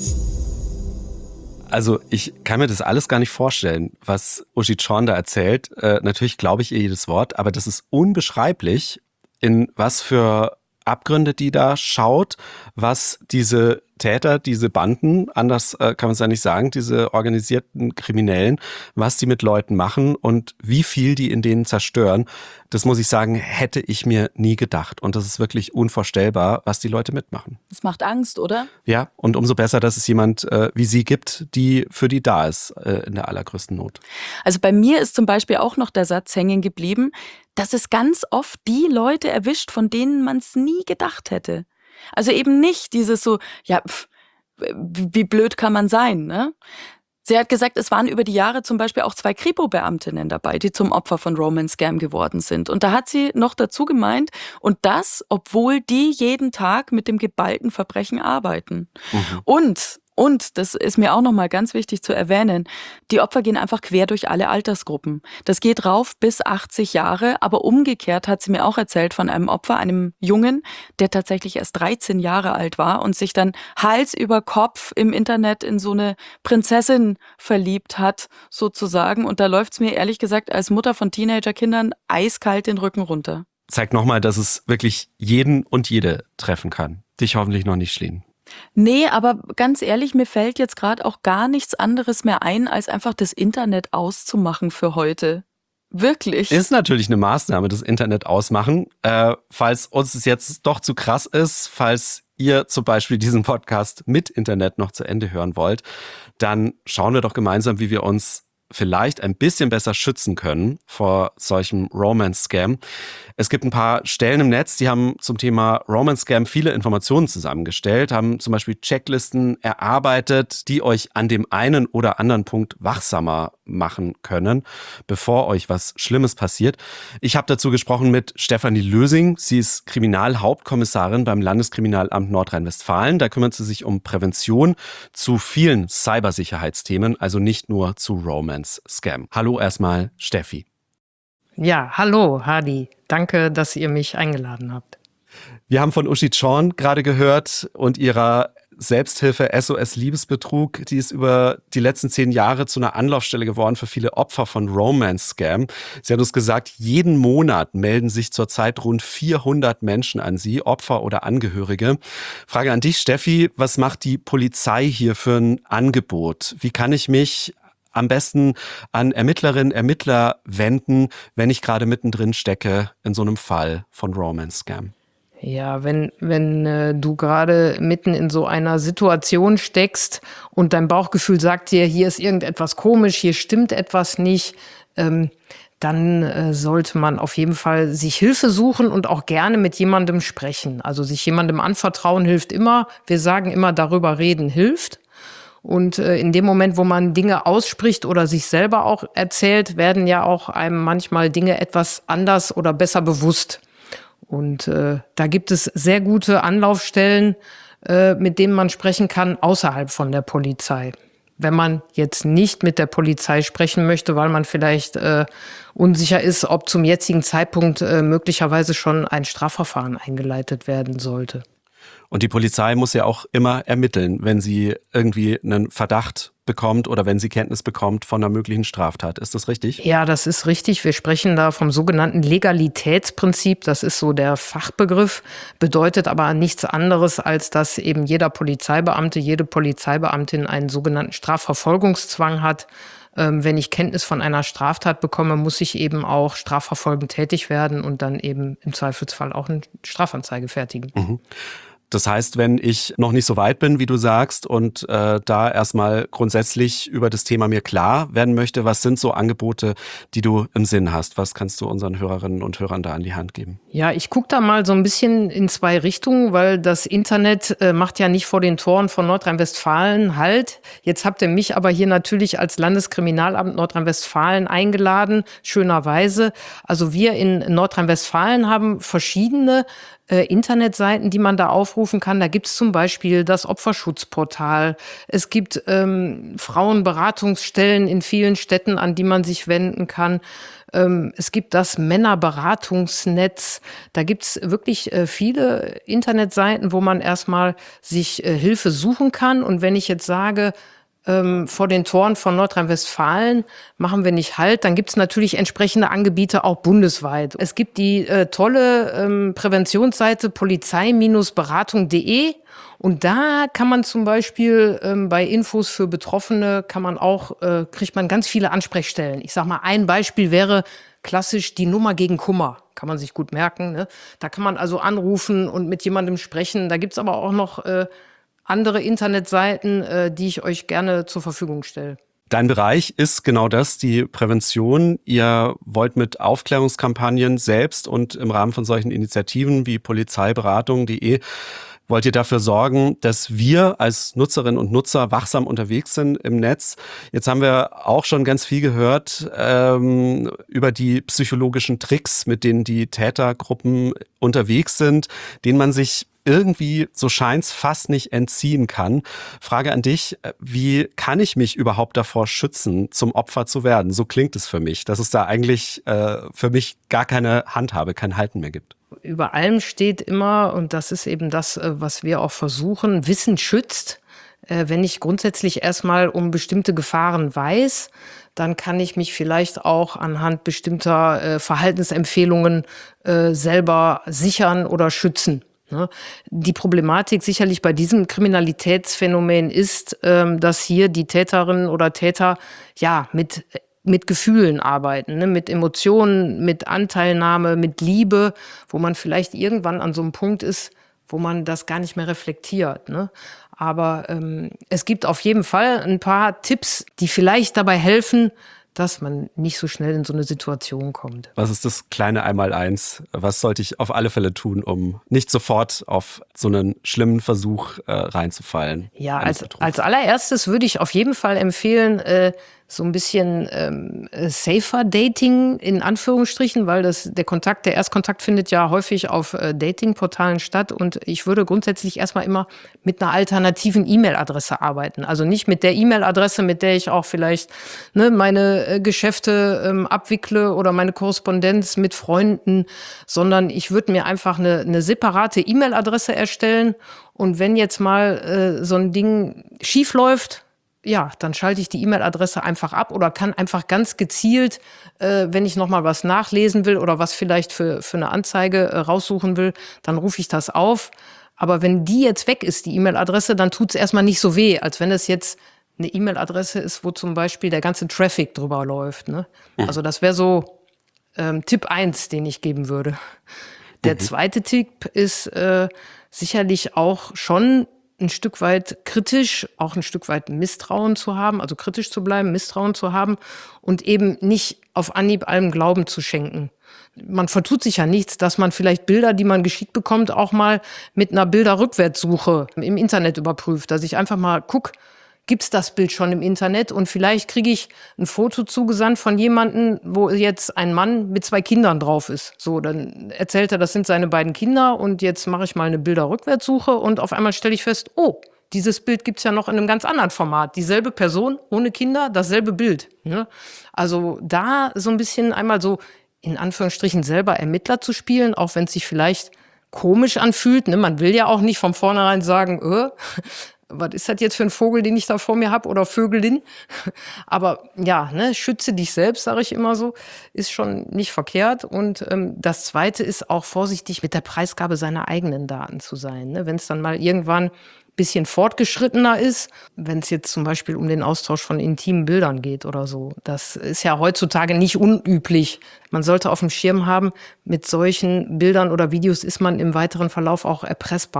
Also ich kann mir das alles gar nicht vorstellen, was Uschi Chon da erzählt. Natürlich glaube ich ihr jedes Wort, aber das ist unbeschreiblich, in was für Abgründe die da schaut, was diese Täter, diese Banden, anders kann man es ja nicht sagen, diese organisierten Kriminellen, was die mit Leuten machen und wie viel die in denen zerstören. Das muss ich sagen, hätte ich mir nie gedacht. Und das ist wirklich unvorstellbar, was die Leute mitmachen. Das macht Angst, oder? Ja, und umso besser, dass es jemand wie sie gibt, die für die da ist in der allergrößten Not. Also bei mir ist zum Beispiel auch noch der Satz hängen geblieben, dass es ganz oft die Leute erwischt, von denen man es nie gedacht hätte. Also eben nicht dieses so, ja, wie blöd kann man sein, ne? Sie hat gesagt, es waren über die Jahre zum Beispiel auch 2 Kripo-Beamtinnen dabei, die zum Opfer von Roman Scam geworden sind. Und da hat sie noch dazu gemeint, und das, obwohl die jeden Tag mit dem geballten Verbrechen arbeiten. Mhm. Und, das ist mir auch nochmal ganz wichtig zu erwähnen, die Opfer gehen einfach quer durch alle Altersgruppen. Das geht rauf bis 80 Jahre, aber umgekehrt hat sie mir auch erzählt von einem Opfer, einem Jungen, der tatsächlich erst 13 Jahre alt war und sich dann Hals über Kopf im Internet in so eine Prinzessin verliebt hat, sozusagen. Und da läuft's mir ehrlich gesagt als Mutter von Teenagerkindern eiskalt den Rücken runter. Zeigt nochmal, dass es wirklich jeden und jede treffen kann. Dich hoffentlich noch nicht, Schleen. Nee, aber ganz ehrlich, mir fällt jetzt gerade auch gar nichts anderes mehr ein, als einfach das Internet auszumachen für heute. Wirklich. Ist natürlich eine Maßnahme, das Internet ausmachen. Falls uns es jetzt doch zu krass ist, falls ihr zum Beispiel diesen Podcast mit Internet noch zu Ende hören wollt, dann schauen wir doch gemeinsam, wie wir uns vielleicht ein bisschen besser schützen können vor solchem Romance-Scam. Es gibt ein paar Stellen im Netz, die haben zum Thema Romance-Scam viele Informationen zusammengestellt, haben zum Beispiel Checklisten erarbeitet, die euch an dem einen oder anderen Punkt wachsamer machen können, bevor euch was Schlimmes passiert. Ich habe dazu gesprochen mit Stefanie Lösing. Sie ist Kriminalhauptkommissarin beim Landeskriminalamt Nordrhein-Westfalen. Da kümmert sie sich um Prävention zu vielen Cybersicherheitsthemen, also nicht nur zu Romance-Scam. Hallo erstmal, Steffi. Ja, hallo, Hadi. Danke, dass ihr mich eingeladen habt. Wir haben von Uschi Chon gerade gehört und ihrer Selbsthilfe SOS Liebesbetrug. Die ist über die letzten 10 Jahre zu einer Anlaufstelle geworden für viele Opfer von Romance-Scam. Sie hat uns gesagt, jeden Monat melden sich zurzeit rund 400 Menschen an sie, Opfer oder Angehörige. Frage an dich, Steffi, was macht die Polizei hier für ein Angebot? Wie kann ich mich am besten an Ermittlerinnen, Ermittler wenden, wenn ich gerade mittendrin stecke in so einem Fall von Romance-Scam? Ja, wenn du gerade mitten in so einer Situation steckst und dein Bauchgefühl sagt dir, hier ist irgendetwas komisch, hier stimmt etwas nicht, dann sollte man auf jeden Fall sich Hilfe suchen und auch gerne mit jemandem sprechen. Also sich jemandem anvertrauen hilft immer. Wir sagen immer, darüber reden hilft. Und in dem Moment, wo man Dinge ausspricht oder sich selber auch erzählt, werden ja auch einem manchmal Dinge etwas anders oder besser bewusst. Und da gibt es sehr gute Anlaufstellen, mit denen man sprechen kann, außerhalb von der Polizei. Wenn man jetzt nicht mit der Polizei sprechen möchte, weil man vielleicht unsicher ist, ob zum jetzigen Zeitpunkt möglicherweise schon ein Strafverfahren eingeleitet werden sollte. Und die Polizei muss ja auch immer ermitteln, wenn sie irgendwie einen Verdacht bekommt oder wenn sie Kenntnis bekommt von einer möglichen Straftat. Ist das richtig? Ja, das ist richtig. Wir sprechen da vom sogenannten Legalitätsprinzip. Das ist so der Fachbegriff, bedeutet aber nichts anderes, als dass eben jeder Polizeibeamte, jede Polizeibeamtin einen sogenannten Strafverfolgungszwang hat. Wenn ich Kenntnis von einer Straftat bekomme, muss ich eben auch strafverfolgend tätig werden und dann eben im Zweifelsfall auch eine Strafanzeige fertigen. Mhm. Das heißt, wenn ich noch nicht so weit bin, wie du sagst, und da erstmal grundsätzlich über das Thema mir klar werden möchte, was sind so Angebote, die du im Sinn hast? Was kannst du unseren Hörerinnen und Hörern da an die Hand geben? Ja, ich gucke da mal so ein bisschen in zwei Richtungen, weil das Internet macht ja nicht vor den Toren von Nordrhein-Westfalen Halt. Jetzt habt ihr mich aber hier natürlich als Landeskriminalamt Nordrhein-Westfalen eingeladen, schönerweise. Also wir in Nordrhein-Westfalen haben verschiedene Internetseiten, die man da aufrufen kann. Da gibt es zum Beispiel das Opferschutzportal. Es gibt Frauenberatungsstellen in vielen Städten, an die man sich wenden kann. Es gibt das Männerberatungsnetz. Da gibt es wirklich viele Internetseiten, wo man erstmal sich Hilfe suchen kann. Und wenn ich jetzt sage, vor den Toren von Nordrhein-Westfalen machen wir nicht Halt, dann gibt es natürlich entsprechende Angebote auch bundesweit. Es gibt die tolle Präventionsseite polizei-beratung.de und da kann man zum Beispiel bei Infos für Betroffene kriegt man ganz viele Ansprechstellen. Ich sag mal, ein Beispiel wäre klassisch die Nummer gegen Kummer. Kann man sich gut merken, ne? Da kann man also anrufen und mit jemandem sprechen. Da gibt's aber auch noch andere Internetseiten, die ich euch gerne zur Verfügung stelle. Dein Bereich ist genau das, die Prävention. Ihr wollt mit Aufklärungskampagnen selbst und im Rahmen von solchen Initiativen wie polizeiberatung.de wollt ihr dafür sorgen, dass wir als Nutzerinnen und Nutzer wachsam unterwegs sind im Netz. Jetzt haben wir auch schon ganz viel gehört über die psychologischen Tricks, mit denen die Tätergruppen unterwegs sind, denen man sich irgendwie, so scheint's, fast nicht entziehen kann. Frage an dich, wie kann ich mich überhaupt davor schützen, zum Opfer zu werden? So klingt es für mich, dass es da eigentlich für mich gar keine Handhabe, kein Halten mehr gibt. Über allem steht immer, und das ist eben das, was wir auch versuchen, Wissen schützt. Wenn ich grundsätzlich erstmal um bestimmte Gefahren weiß, dann kann ich mich vielleicht auch anhand bestimmter Verhaltensempfehlungen selber sichern oder schützen. Die Problematik sicherlich bei diesem Kriminalitätsphänomen ist, dass hier die Täterinnen oder Täter ja mit Gefühlen arbeiten, ne? Mit Emotionen, mit Anteilnahme, mit Liebe, wo man vielleicht irgendwann an so einem Punkt ist, wo man das gar nicht mehr reflektiert, ne? Aber es gibt auf jeden Fall ein paar Tipps, die vielleicht dabei helfen, dass man nicht so schnell in so eine Situation kommt. Was ist das kleine Einmaleins? Was sollte ich auf alle Fälle tun, um nicht sofort auf so einen schlimmen Versuch reinzufallen? Ja, als allererstes würde ich auf jeden Fall empfehlen, so ein bisschen safer Dating in Anführungsstrichen, weil der Erstkontakt findet ja häufig auf Datingportalen statt und ich würde grundsätzlich erstmal immer mit einer alternativen E-Mail-Adresse arbeiten. Also nicht mit der E-Mail-Adresse, mit der ich auch vielleicht meine Geschäfte abwickle oder meine Korrespondenz mit Freunden, sondern ich würde mir einfach eine separate E-Mail-Adresse erstellen und wenn jetzt mal so ein Ding schief läuft, ja, dann schalte ich die E-Mail-Adresse einfach ab oder kann einfach ganz gezielt, wenn ich nochmal was nachlesen will oder was vielleicht für eine Anzeige raussuchen will, dann rufe ich das auf. Aber wenn die jetzt weg ist, die E-Mail-Adresse, dann tut es erstmal nicht so weh, als wenn es jetzt eine E-Mail-Adresse ist, wo zum Beispiel der ganze Traffic drüber läuft, ne? Also das wäre so Tipp 1, den ich geben würde. Der zweite Tipp ist sicherlich auch schon ein Stück weit kritisch, auch ein Stück weit Misstrauen zu haben, also kritisch zu bleiben, Misstrauen zu haben und eben nicht auf Anhieb allem Glauben zu schenken. Man vertut sich ja nichts, dass man vielleicht Bilder, die man geschickt bekommt, auch mal mit einer Bilderrückwärtssuche im Internet überprüft, dass ich einfach mal gucke, gibt's das Bild schon im Internet und vielleicht kriege ich ein Foto zugesandt von jemandem, wo jetzt ein Mann mit 2 Kindern drauf ist. So, dann erzählt er, das sind seine beiden Kinder und jetzt mache ich mal eine Bilderrückwärtssuche und auf einmal stelle ich fest, oh, dieses Bild gibt's ja noch in einem ganz anderen Format. Dieselbe Person ohne Kinder, dasselbe Bild. Ne? Also da so ein bisschen einmal so in Anführungsstrichen selber Ermittler zu spielen, auch wenn es sich vielleicht komisch anfühlt. Ne? Man will ja auch nicht von vornherein sagen, was ist das jetzt für ein Vogel, den ich da vor mir habe oder Vögelin? Aber ja, ne, schütze dich selbst, sage ich immer so, ist schon nicht verkehrt. Und das Zweite ist auch vorsichtig mit der Preisgabe seiner eigenen Daten zu sein. Ne? Wenn es dann mal irgendwann ein bisschen fortgeschrittener ist, wenn es jetzt zum Beispiel um den Austausch von intimen Bildern geht oder so. Das ist ja heutzutage nicht unüblich. Man sollte auf dem Schirm haben, mit solchen Bildern oder Videos ist man im weiteren Verlauf auch erpressbar.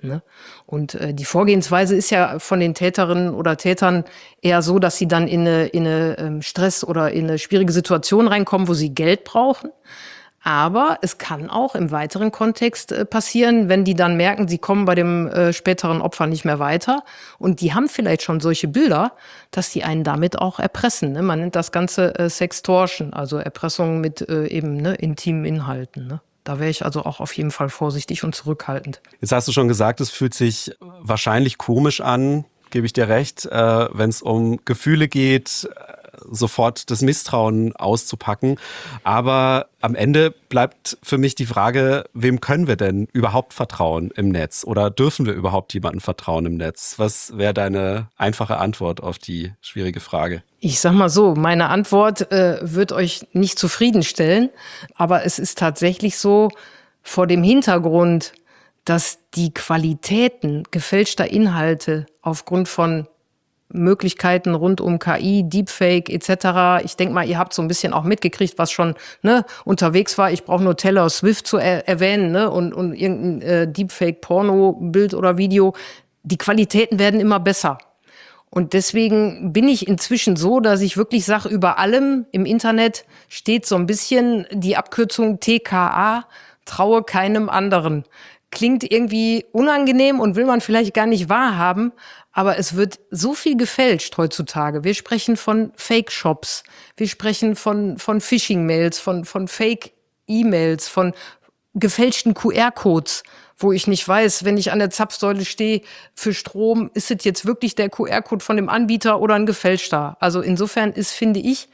Ne? Und die Vorgehensweise ist ja von den Täterinnen oder Tätern eher so, dass sie dann in eine Stress oder in eine schwierige Situation reinkommen, wo sie Geld brauchen. Aber es kann auch im weiteren Kontext passieren, wenn die dann merken, sie kommen bei dem späteren Opfer nicht mehr weiter. Und die haben vielleicht schon solche Bilder, dass die einen damit auch erpressen. Ne? Man nennt das Ganze Sextortion, also Erpressung mit intimen Inhalten. Ne? Da wäre ich also auch auf jeden Fall vorsichtig und zurückhaltend. Jetzt hast du schon gesagt, es fühlt sich wahrscheinlich komisch an, gebe ich dir recht, wenn es um Gefühle geht, sofort das Misstrauen auszupacken. Aber am Ende bleibt für mich die Frage, wem können wir denn überhaupt vertrauen im Netz? Oder dürfen wir überhaupt jemandem vertrauen im Netz? Was wäre deine einfache Antwort auf die schwierige Frage? Ich sag mal so, meine Antwort wird euch nicht zufriedenstellen. Aber es ist tatsächlich so, vor dem Hintergrund, dass die Qualitäten gefälschter Inhalte aufgrund von Möglichkeiten rund um KI, Deepfake etc. Ich denke mal, ihr habt so ein bisschen auch mitgekriegt, was schon unterwegs war. Ich brauche nur Taylor Swift zu erwähnen und irgendein Deepfake-Porno-Bild oder Video. Die Qualitäten werden immer besser. Und deswegen bin ich inzwischen so, dass ich wirklich sage, über allem im Internet steht so ein bisschen die Abkürzung TKA, traue keinem anderen. Klingt irgendwie unangenehm und will man vielleicht gar nicht wahrhaben, aber es wird so viel gefälscht heutzutage. Wir sprechen von Fake-Shops, wir sprechen von Phishing-Mails, von Fake-E-Mails, von gefälschten QR-Codes, wo ich nicht weiß, wenn ich an der Zapfsäule stehe für Strom, ist es jetzt wirklich der QR-Code von dem Anbieter oder ein gefälschter? Also insofern ist, finde ich,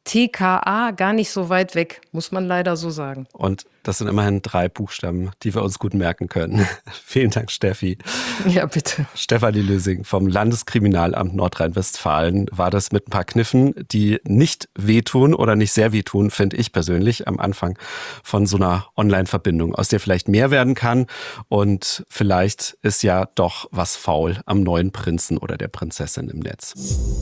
TKA gar nicht so weit weg, muss man leider so sagen. Und das sind immerhin 3 Buchstaben, die wir uns gut merken können. Vielen Dank, Steffi. Ja, bitte. Stefanie Lösing vom Landeskriminalamt Nordrhein-Westfalen war das mit ein paar Kniffen, die nicht wehtun oder nicht sehr wehtun, finde ich persönlich, am Anfang von so einer Online-Verbindung, aus der vielleicht mehr werden kann. Und vielleicht ist ja doch was faul am neuen Prinzen oder der Prinzessin im Netz.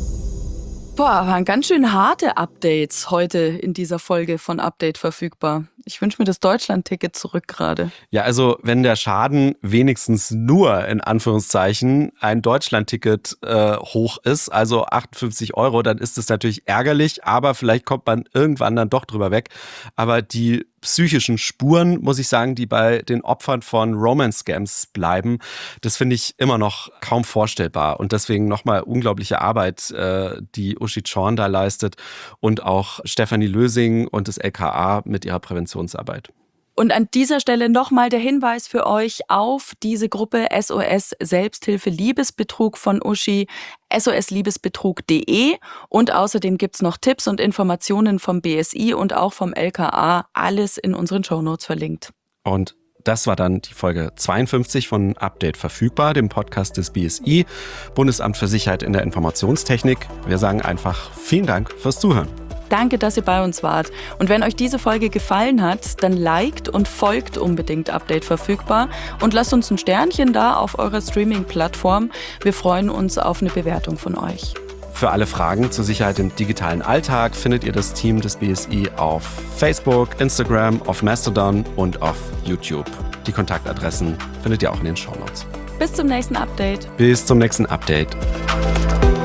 Boah, waren ganz schön harte Updates heute in dieser Folge von Update verfügbar. Ich wünsche mir das Deutschland-Ticket zurück gerade. Ja, also wenn der Schaden wenigstens nur in Anführungszeichen ein Deutschland-Ticket hoch ist, also 58 €, dann ist es natürlich ärgerlich, aber vielleicht kommt man irgendwann dann doch drüber weg. Aber die psychischen Spuren, muss ich sagen, die bei den Opfern von Romance-Scams bleiben, das finde ich immer noch kaum vorstellbar. Und deswegen nochmal unglaubliche Arbeit, die Uschi Zorn da leistet und auch Stefanie Lösing und das LKA mit ihrer Präventionsarbeit. Und an dieser Stelle nochmal der Hinweis für euch auf diese Gruppe SOS Selbsthilfe Liebesbetrug von Uschi, sosliebesbetrug.de. Und außerdem gibt's noch Tipps und Informationen vom BSI und auch vom LKA. Alles in unseren Shownotes verlinkt. Und das war dann die Folge 52 von Update verfügbar, dem Podcast des BSI, Bundesamt für Sicherheit in der Informationstechnik. Wir sagen einfach vielen Dank fürs Zuhören. Danke, dass ihr bei uns wart. Und wenn euch diese Folge gefallen hat, dann liked und folgt unbedingt Update verfügbar und lasst uns ein Sternchen da auf eurer Streaming-Plattform. Wir freuen uns auf eine Bewertung von euch. Für alle Fragen zur Sicherheit im digitalen Alltag findet ihr das Team des BSI auf Facebook, Instagram, auf Mastodon und auf YouTube. Die Kontaktadressen findet ihr auch in den Shownotes. Bis zum nächsten Update. Bis zum nächsten Update.